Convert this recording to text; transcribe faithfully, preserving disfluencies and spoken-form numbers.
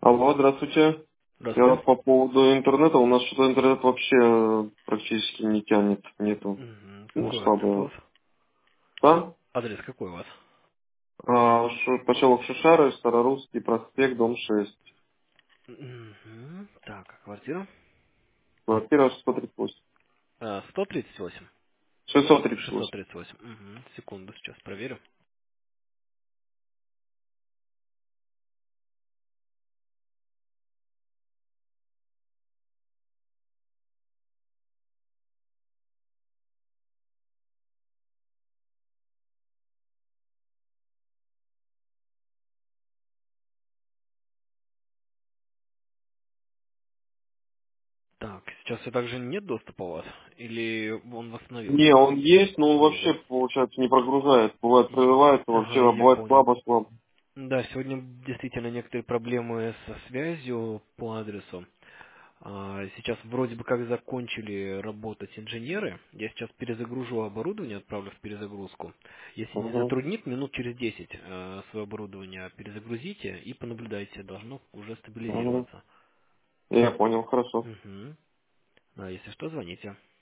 Алло, здравствуйте. Я Здравствуйте. по поводу интернета. У нас что-то интернет вообще э, практически не тянет. Нету. Мгм. Ну, Какой адрес у слабо. вас? Да? Адрес какой у вас? А, Ш- поселок Шишары, Старорусский проспект, дом шесть. Мгм. Так, а квартира? Квартира шестьсот тридцать восемь. А, сто тридцать восемь. шестьсот тридцать шестьсот восемь. тридцать восемь. Мгм. Секунду, сейчас проверю. Так, сейчас все также нет доступа у вас? Или он Не, восстановился? он есть, но он вообще, Мгм. получается, не прогрузает. Бывает И- прерывается вообще, Ага, а я бывает понял. слабо-слабо. Да, сегодня действительно некоторые проблемы со связью по адресу. А, Сейчас вроде бы как закончили работать инженеры. Я сейчас перезагружу оборудование, отправлю в перезагрузку. Если не Угу. затруднит, минут через десять э, свое оборудование перезагрузите и понаблюдайте, должно уже Угу. стабилизироваться. Я понял, хорошо. Угу. А если что, звоните.